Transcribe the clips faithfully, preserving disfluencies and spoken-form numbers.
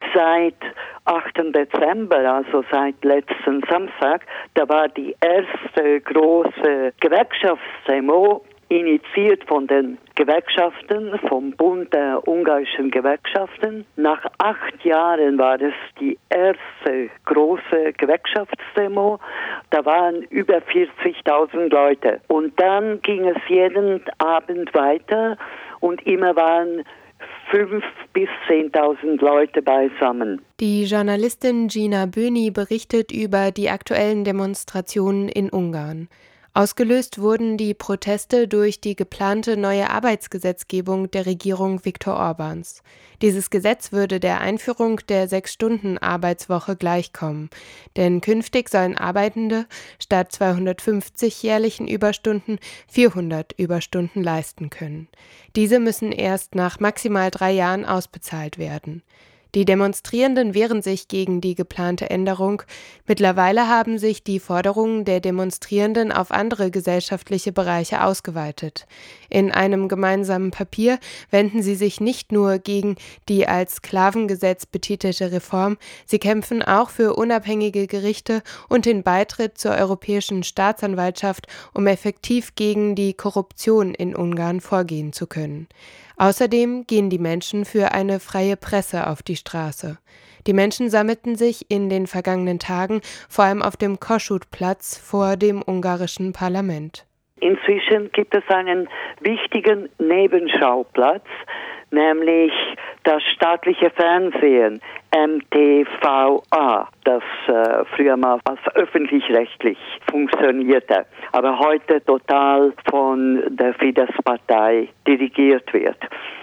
seit achten Dezember, also seit letzten Samstag, da war die erste große Gewerkschaftsdemo, initiiert von den Gewerkschaften, vom Bund der ungarischen Gewerkschaften. Nach acht Jahren war es die erste große Gewerkschaftsdemo. Da waren über vierzigtausend Leute. Und dann ging es jeden Abend weiter und immer waren fünftausend bis zehntausend Leute beisammen. Die Journalistin Gina Böni berichtet über die aktuellen Demonstrationen in Ungarn. Ausgelöst wurden die Proteste durch die geplante neue Arbeitsgesetzgebung der Regierung Viktor Orbáns. Dieses Gesetz würde der Einführung der Sechs-Stunden-Arbeitswoche gleichkommen, denn künftig sollen Arbeitende statt zweihundertfünfzig jährlichen Überstunden vierhundert Überstunden leisten können. Diese müssen erst nach maximal drei Jahren ausbezahlt werden. Die Demonstrierenden wehren sich gegen die geplante Änderung. Mittlerweile haben sich die Forderungen der Demonstrierenden auf andere gesellschaftliche Bereiche ausgeweitet. In einem gemeinsamen Papier wenden sie sich nicht nur gegen die als Sklavengesetz betitelte Reform, sie kämpfen auch für unabhängige Gerichte und den Beitritt zur Europäischen Staatsanwaltschaft, um effektiv gegen die Korruption in Ungarn vorgehen zu können. Außerdem gehen die Menschen für eine freie Presse auf die Straße. Die Menschen sammelten sich in den vergangenen Tagen vor allem auf dem Kossuth-Platz vor dem ungarischen Parlament. Inzwischen gibt es einen wichtigen Nebenschauplatz, nämlich das staatliche Fernsehen, M T V A, das äh, früher mal als öffentlich-rechtlich funktionierte, aber heute total von der Fidesz-Partei dirigiert wird.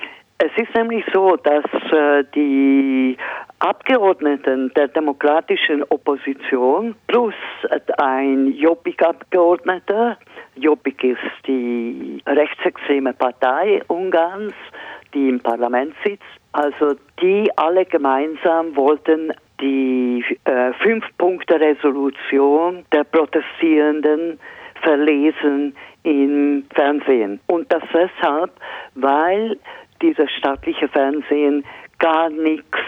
Es ist nämlich so, dass äh, die Abgeordneten der demokratischen Opposition plus ein Jobbik-Abgeordneter, Jobbik ist die rechtsextreme Partei Ungarns, die im Parlament sitzt, also die alle gemeinsam wollten die äh, Fünf-Punkte-Resolution der Protestierenden verlesen im Fernsehen. Und das deshalb, weil dieses staatliche Fernsehen gar nichts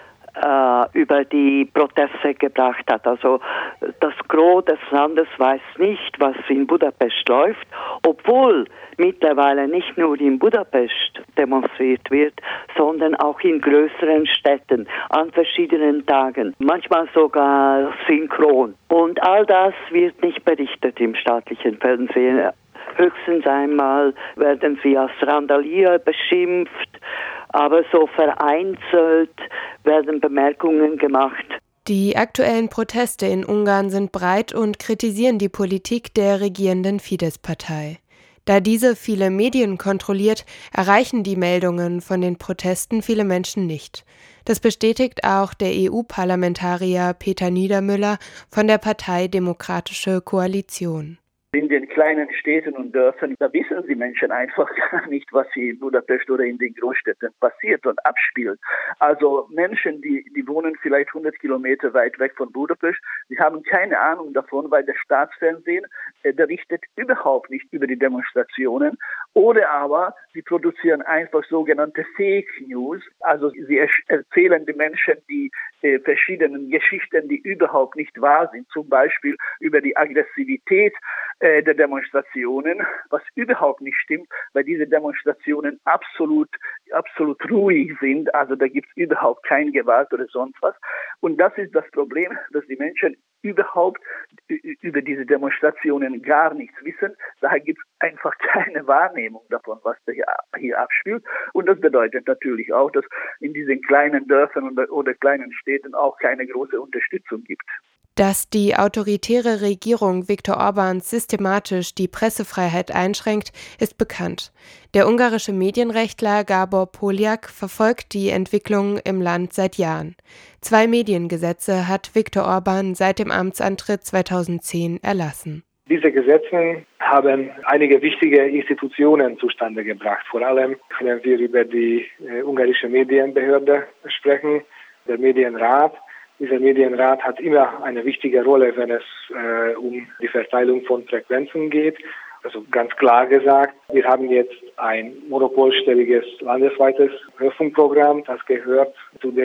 äh, über die Proteste gebracht hat. Also das Gros des Landes weiß nicht, was in Budapest läuft, obwohl mittlerweile nicht nur in Budapest demonstriert wird, sondern auch in größeren Städten an verschiedenen Tagen, manchmal sogar synchron. Und all das wird nicht berichtet im staatlichen Fernsehen. Höchstens einmal werden sie als Randalier beschimpft, aber so vereinzelt werden Bemerkungen gemacht. Die aktuellen Proteste in Ungarn sind breit und kritisieren die Politik der regierenden Fidesz-Partei. Da diese viele Medien kontrolliert, erreichen die Meldungen von den Protesten viele Menschen nicht. Das bestätigt auch der E U-Parlamentarier Peter Niedermüller von der Partei Demokratische Koalition. In den kleinen Städten und Dörfern, da wissen die Menschen einfach gar nicht, was hier in Budapest oder in den Großstädten passiert und abspielt. Also Menschen, die, die wohnen vielleicht hundert Kilometer weit weg von Budapest, die haben keine Ahnung davon, weil das Staatsfernsehen äh, berichtet überhaupt nicht über die Demonstrationen. Oder aber sie produzieren einfach sogenannte Fake News. Also sie erzählen den Menschen die äh, verschiedenen Geschichten, die überhaupt nicht wahr sind. Zum Beispiel über die Aggressivität der Demonstrationen, was überhaupt nicht stimmt, weil diese Demonstrationen absolut, absolut ruhig sind. Also da gibt es überhaupt keine Gewalt oder sonst was. Und das ist das Problem, dass die Menschen überhaupt über diese Demonstrationen gar nichts wissen. Daher gibt es einfach keine Wahrnehmung davon, was da hier, hier abspielt. Und das bedeutet natürlich auch, dass in diesen kleinen Dörfern oder, oder kleinen Städten auch keine große Unterstützung gibt. Dass die autoritäre Regierung Viktor Orbáns systematisch die Pressefreiheit einschränkt, ist bekannt. Der ungarische Medienrechtler Gábor Poljak verfolgt die Entwicklung im Land seit Jahren. Zwei Mediengesetze hat Viktor Orbán seit dem Amtsantritt zweitausendzehn erlassen. Diese Gesetze haben einige wichtige Institutionen zustande gebracht. Vor allem können wir über die äh, ungarische Medienbehörde sprechen, der Medienrat. Dieser Medienrat hat immer eine wichtige Rolle, wenn es äh, um die Verteilung von Frequenzen geht. Also ganz klar gesagt, wir haben jetzt ein monopolstelliges landesweites Hörfunkprogramm. Das gehört zu den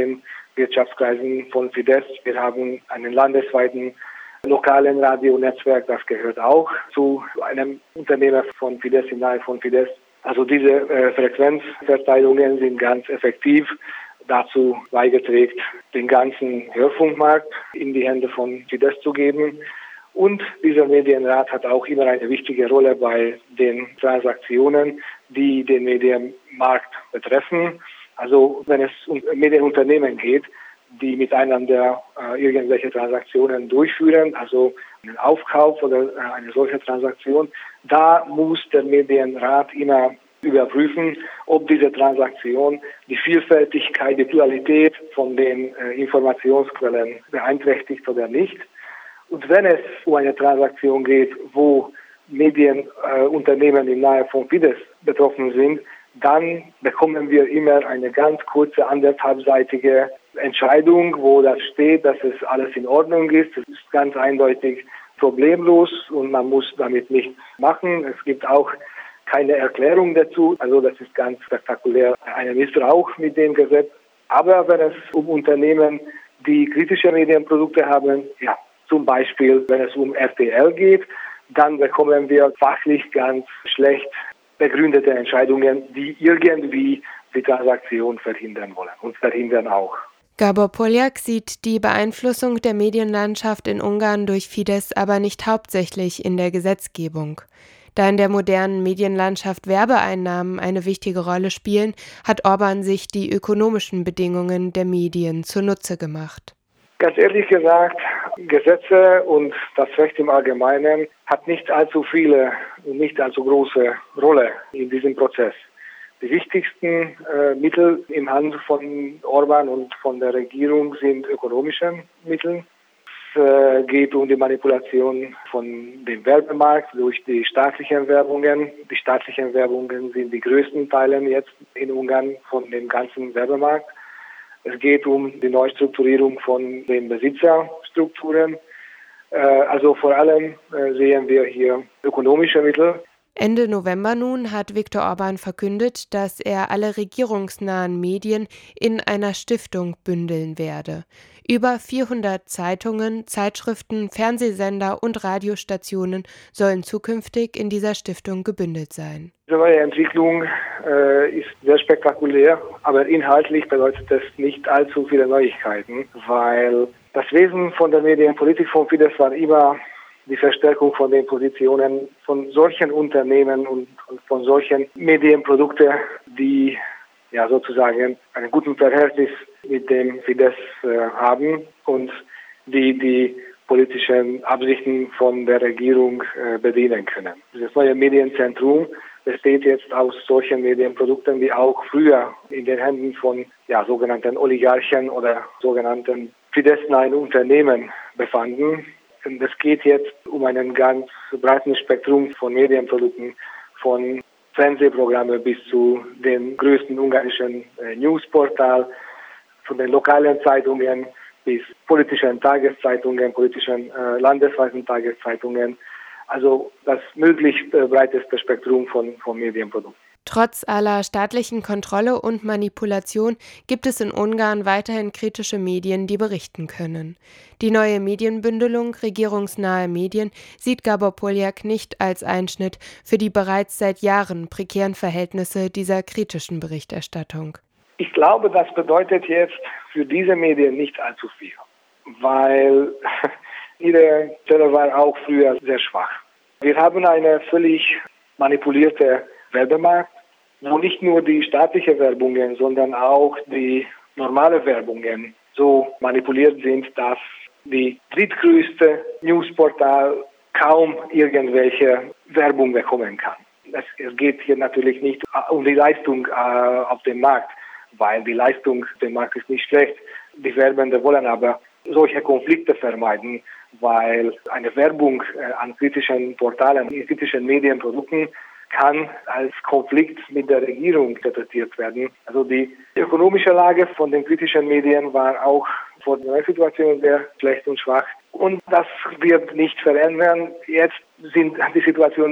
Wirtschaftskreisen von Fidesz. Wir haben einen landesweiten lokalen Radionetzwerk, das gehört auch zu einem Unternehmer von Fidesz, im Nahe von Fidesz. Also diese äh, Frequenzverteilungen sind ganz effektiv dazu beigetragen, den ganzen Hörfunkmarkt in die Hände von Fidesz zu geben. Und dieser Medienrat hat auch immer eine wichtige Rolle bei den Transaktionen, die den Medienmarkt betreffen. Also wenn es um Medienunternehmen geht, die miteinander äh, irgendwelche Transaktionen durchführen, also einen Aufkauf oder äh, eine solche Transaktion, da muss der Medienrat immer überprüfen, ob diese Transaktion die Vielfältigkeit, die Pluralität von den äh, Informationsquellen beeinträchtigt oder nicht. Und wenn es um eine Transaktion geht, wo Medienunternehmen äh, im Nahe von Fidesz betroffen sind, dann bekommen wir immer eine ganz kurze, anderthalbseitige Entscheidung, wo das steht, dass es alles in Ordnung ist. Es ist ganz eindeutig problemlos und man muss damit nichts machen. Es gibt auch keine Erklärung dazu. Also das ist ganz spektakulär, ein Missbrauch mit dem Gesetz. Aber wenn es um Unternehmen, die kritische Medienprodukte haben, ja, zum Beispiel wenn es um R T L geht, dann bekommen wir fachlich ganz schlecht begründete Entscheidungen, die irgendwie die Transaktion verhindern wollen und verhindern auch. Gábor Poljak sieht die Beeinflussung der Medienlandschaft in Ungarn durch Fidesz aber nicht hauptsächlich in der Gesetzgebung. Da in der modernen Medienlandschaft Werbeeinnahmen eine wichtige Rolle spielen, hat Orbán sich die ökonomischen Bedingungen der Medien zunutze gemacht. Ganz ehrlich gesagt, Gesetze und das Recht im Allgemeinen hat nicht allzu viele und nicht allzu große Rolle in diesem Prozess. Die wichtigsten äh, Mittel im Hand von Orbán und von der Regierung sind ökonomische Mittel. Es äh, geht um die Manipulation von dem Werbemarkt durch die staatlichen Werbungen. Die staatlichen Werbungen sind die größten Teile jetzt in Ungarn von dem ganzen Werbemarkt. Es geht um die Neustrukturierung von den Besitzerstrukturen. Äh, also vor allem äh, sehen wir hier ökonomische Mittel. Ende November nun hat Viktor Orbán verkündet, dass er alle regierungsnahen Medien in einer Stiftung bündeln werde. Über vierhundert Zeitungen, Zeitschriften, Fernsehsender und Radiostationen sollen zukünftig in dieser Stiftung gebündelt sein. Diese neue Entwicklung äh, ist sehr spektakulär, aber inhaltlich bedeutet es nicht allzu viele Neuigkeiten, weil das Wesen von der Medienpolitik von Fidesz war immer die Verstärkung von den Positionen von solchen Unternehmen und von solchen Medienprodukten, die ja sozusagen einen guten Verhältnis mit dem Fidesz äh, haben und die die politischen Absichten von der Regierung äh, bedienen können. Das neue Medienzentrum besteht jetzt aus solchen Medienprodukten, die auch früher in den Händen von ja, sogenannten Oligarchen oder sogenannten Fidesz-nahen Unternehmen befanden. Es geht jetzt um einen ganz breiten Spektrum von Medienprodukten, von Fernsehprogrammen bis zu den größten ungarischen äh, Newsportalen, von den lokalen Zeitungen bis politischen Tageszeitungen, politischen äh, landesweiten Tageszeitungen. Also das möglichst äh, breiteste Spektrum von, von Medienprodukten. Trotz aller staatlichen Kontrolle und Manipulation gibt es in Ungarn weiterhin kritische Medien, die berichten können. Die neue Medienbündelung regierungsnahe Medien sieht Gábor Poljak nicht als Einschnitt für die bereits seit Jahren prekären Verhältnisse dieser kritischen Berichterstattung. Ich glaube, das bedeutet jetzt für diese Medien nicht allzu viel, weil ihre Stelle war auch früher sehr schwach. Wir haben eine völlig manipulierte Werbemarkt, wo nicht nur die staatlichen Werbungen, sondern auch die normale Werbungen so manipuliert sind, dass die drittgrößte Newsportal kaum irgendwelche Werbung bekommen kann. Es, es geht hier natürlich nicht um die Leistung äh, auf dem Markt, weil die Leistung auf dem Markt ist nicht schlecht. Die Werbenden wollen aber solche Konflikte vermeiden, weil eine Werbung äh, an kritischen Portalen, in kritischen Medienprodukten kann als Konflikt mit der Regierung interpretiert werden. Also die ökonomische Lage von den kritischen Medien war auch vor der neuen Situation sehr schlecht und schwach. Und das wird nicht verändern. Jetzt sind die Situation nicht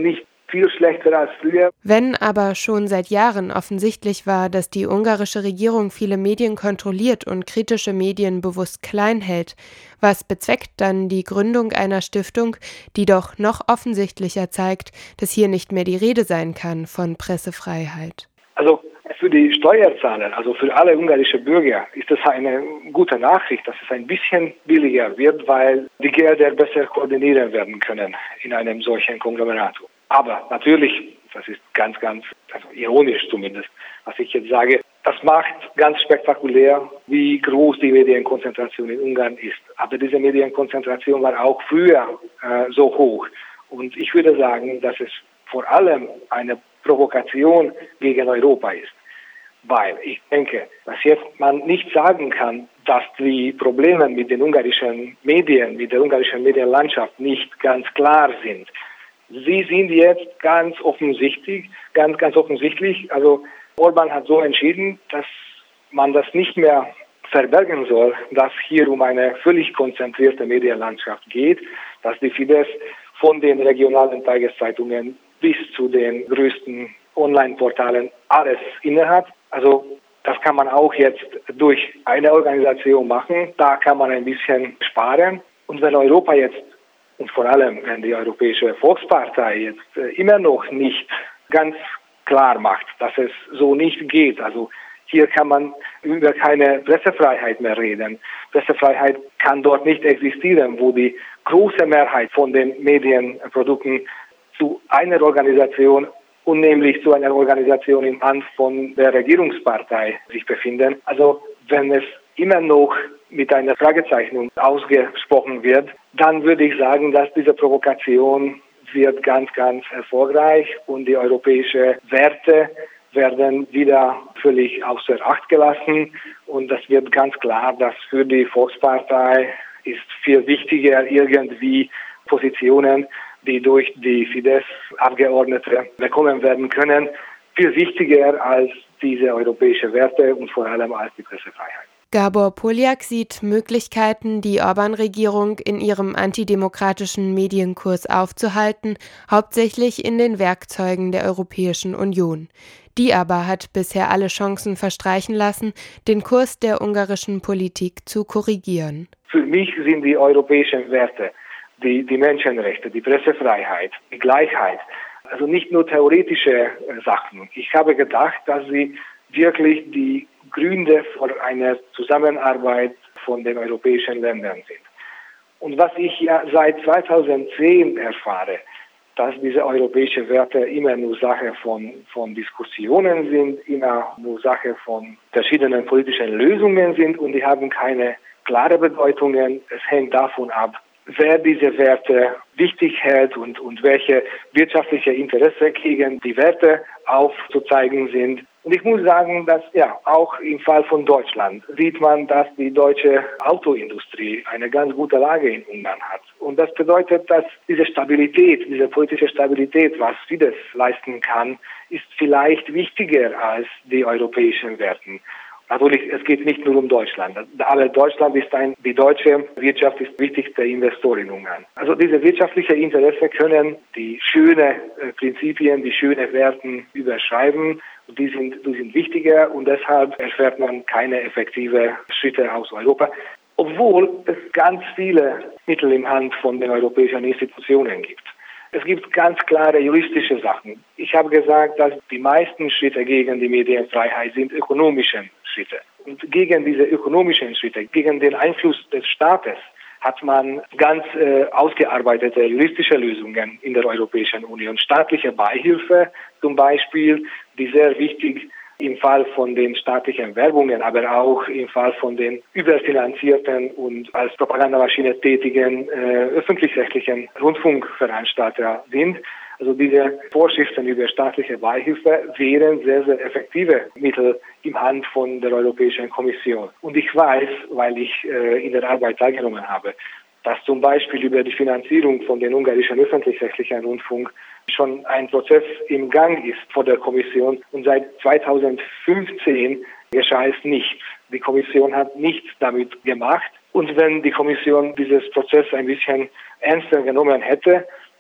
viel schlechter als früher. Wenn aber schon seit Jahren offensichtlich war, dass die ungarische Regierung viele Medien kontrolliert und kritische Medien bewusst klein hält, was bezweckt dann die Gründung einer Stiftung, die doch noch offensichtlicher zeigt, dass hier nicht mehr die Rede sein kann von Pressefreiheit? Also für die Steuerzahler, also für alle ungarische Bürger, ist es eine gute Nachricht, dass es ein bisschen billiger wird, weil die Gelder besser koordiniert werden können in einem solchen Konglomerat. Aber natürlich, das ist ganz, ganz also ironisch zumindest, was ich jetzt sage, das macht ganz spektakulär, wie groß die Medienkonzentration in Ungarn ist. Aber diese Medienkonzentration war auch früher äh, so hoch. Und ich würde sagen, dass es vor allem eine Provokation gegen Europa ist. Weil ich denke, dass jetzt man nicht sagen kann, dass die Probleme mit den ungarischen Medien, mit der ungarischen Medienlandschaft nicht ganz klar sind. Sie sind jetzt ganz offensichtlich, ganz, ganz offensichtlich, also Orbán hat so entschieden, dass man das nicht mehr verbergen soll, dass hier um eine völlig konzentrierte Medienlandschaft geht, dass die Fidesz von den regionalen Tageszeitungen bis zu den größten Online-Portalen alles innehat. Also das kann man auch jetzt durch eine Organisation machen, da kann man ein bisschen sparen. Und wenn Europa jetzt und vor allem, wenn die Europäische Volkspartei jetzt äh, immer noch nicht ganz klar macht, dass es so nicht geht. Also hier kann man über keine Pressefreiheit mehr reden. Pressefreiheit kann dort nicht existieren, wo die große Mehrheit von den Medienprodukten zu einer Organisation und nämlich zu einer Organisation im Hand von der Regierungspartei sich befinden. Also wenn es immer noch mit einer Fragezeichnung ausgesprochen wird, dann würde ich sagen, dass diese Provokation wird ganz, ganz erfolgreich und die europäischen Werte werden wieder völlig außer Acht gelassen. Und das wird ganz klar, dass für die Volkspartei ist viel wichtiger irgendwie Positionen, die durch die Fidesz-Abgeordnete bekommen werden können, viel wichtiger als diese europäischen Werte und vor allem als die Pressefreiheit. Gábor Poljak sieht Möglichkeiten, die Orbán-Regierung in ihrem antidemokratischen Medienkurs aufzuhalten, hauptsächlich in den Werkzeugen der Europäischen Union. Die aber hat bisher alle Chancen verstreichen lassen, den Kurs der ungarischen Politik zu korrigieren. Für mich sind die europäischen Werte, die, die Menschenrechte, die Pressefreiheit, die Gleichheit, also nicht nur theoretische Sachen. Ich habe gedacht, dass sie wirklich die Gründe für eine Zusammenarbeit von den europäischen Ländern sind. Und was ich ja seit zweitausendzehn erfahre, dass diese europäischen Werte immer nur Sache von, von Diskussionen sind, immer nur Sache von verschiedenen politischen Lösungen sind und die haben keine klare Bedeutungen. Es hängt davon ab, wer diese Werte wichtig hält und, und welche wirtschaftliche Interesse gegen die Werte aufzuzeigen sind. Und ich muss sagen, dass ja auch im Fall von Deutschland sieht man, dass die deutsche Autoindustrie eine ganz gute Lage in Ungarn hat. Und das bedeutet, dass diese Stabilität, diese politische Stabilität, was Fidesz leisten kann, ist vielleicht wichtiger als die europäischen Werte. Natürlich, es geht nicht nur um Deutschland. Aber Deutschland ist ein, die deutsche Wirtschaft ist wichtigster Investor in Ungarn. Also diese wirtschaftlichen Interessen können die schönen äh, Prinzipien, die schönen Werten überschreiben. Und die sind, die sind wichtiger und deshalb erfährt man keine effektiven Schritte aus Europa. Obwohl es ganz viele Mittel in Hand von den europäischen Institutionen gibt. Es gibt ganz klare juristische Sachen. Ich habe gesagt, dass die meisten Schritte gegen die Medienfreiheit sind ökonomische Schritte. Und gegen diese ökonomischen Schritte, gegen den Einfluss des Staates, hat man ganz äh, ausgearbeitete juristische Lösungen in der Europäischen Union. Staatliche Beihilfe zum Beispiel, die sehr wichtig im Fall von den staatlichen Werbungen, aber auch im Fall von den überfinanzierten und als Propagandamaschine tätigen äh, öffentlich-rechtlichen Rundfunkveranstalter sind. Also diese Vorschriften über staatliche Beihilfe wären sehr, sehr effektive Mittel im Hand von der Europäischen Kommission. Und ich weiß, weil ich äh, in der Arbeit teilgenommen habe, dass zum Beispiel über die Finanzierung von den ungarischen öffentlich-rechtlichen Rundfunk schon ein Prozess im Gang ist vor der Kommission und seit zweitausendfünfzehn geschah es nichts. Die Kommission hat nichts damit gemacht und wenn die Kommission dieses Prozess ein bisschen ernster genommen hätte,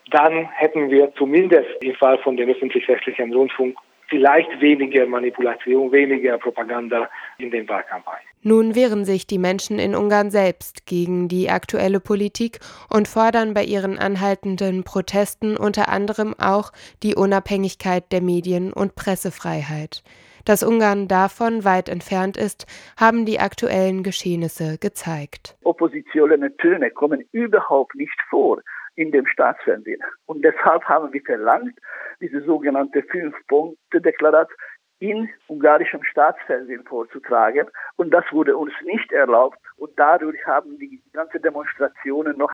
dann hätten wir zumindest im Fall von dem öffentlich-rechtlichen Rundfunk vielleicht weniger Manipulation, weniger Propaganda in den Wahlkampagnen. Nun wehren sich die Menschen in Ungarn selbst gegen die aktuelle Politik und fordern bei ihren anhaltenden Protesten unter anderem auch die Unabhängigkeit der Medien und Pressefreiheit. Dass Ungarn davon weit entfernt ist, haben die aktuellen Geschehnisse gezeigt. Oppositionelle Töne kommen überhaupt nicht vor in dem Staatsfernsehen. Und deshalb haben wir verlangt, diese sogenannte Fünf-Punkte-Deklarat in ungarischem Staatsfernsehen vorzutragen. Und das wurde uns nicht erlaubt. Und dadurch haben die ganzen Demonstrationen noch